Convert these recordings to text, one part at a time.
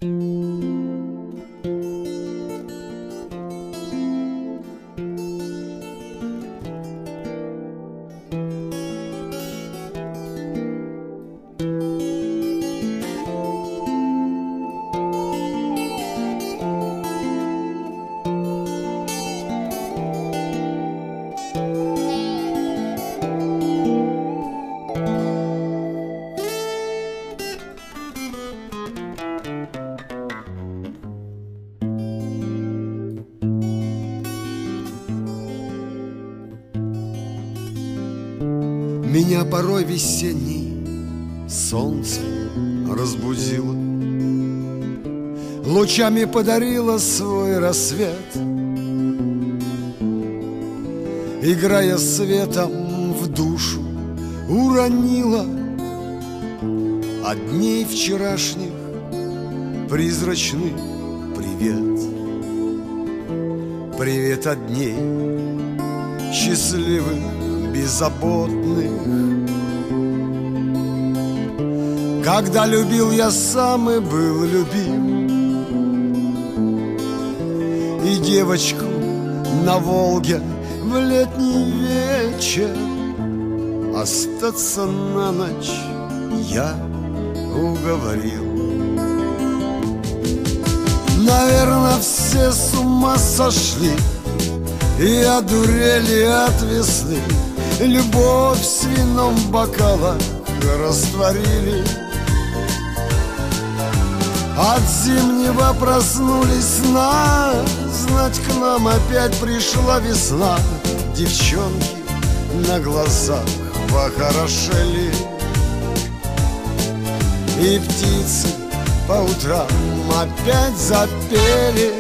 Меня порой весенний солнце разбудило, лучами подарило свой рассвет, играя светом в душу, уронила от дней вчерашних призрачный привет. Привет от дней счастливых, беззаботных, когда любил я сам и был любим, и девочку на Волге в летний вечер остаться на ночь я уговорил. Наверное, все с ума сошли и одурели от весны, любовь с вином в бокалах растворили. От зимнего проснулись сна, знать, к нам опять пришла весна. Девчонки на глазах похорошели, и птицы по утрам опять запели.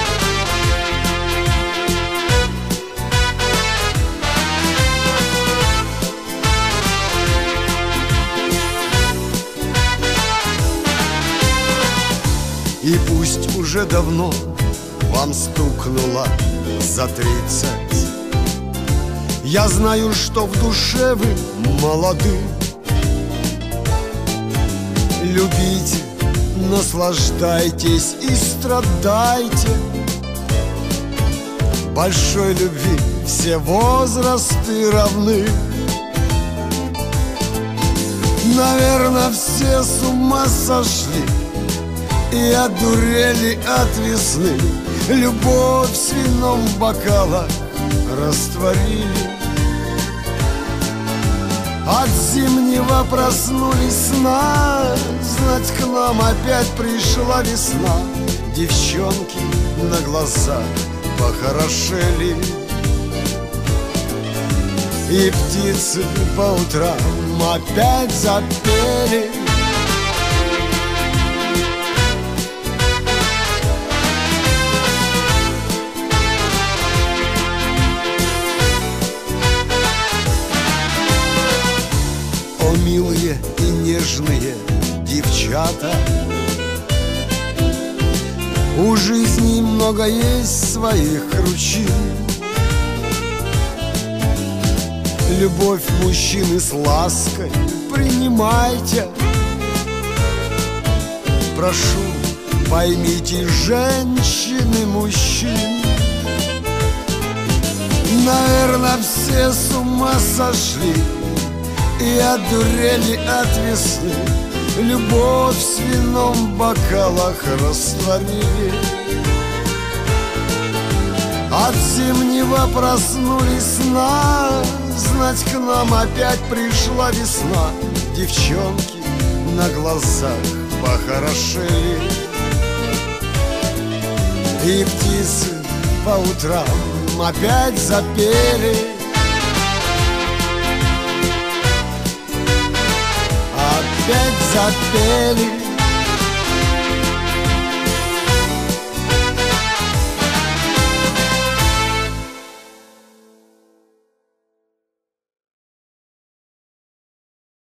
И пусть уже давно вам стукнуло за 30, я знаю, что в душе вы молоды. Любите, наслаждайтесь и страдайте. Большой любви все возрасты равны. Наверное, все с ума сошли и одурели от весны, любовь с вином в бокалах растворили. От зимнего проснулись сна, знать, к нам опять пришла весна. Девчонки на глазах похорошели, и птицы по утрам опять запели. О, милые и нежные девчата, у жизни много есть своих ручин. Любовь мужчины с лаской принимайте. Прошу, поймите, женщины, мужчин. Наверное, все с ума сошли и одурели от весны, любовь с вином в бокалах растворили. От зимнего проснулись сна, знать, к нам опять пришла весна. Девчонки на глазах похорошели, и птицы по утрам опять запели. Опять запели.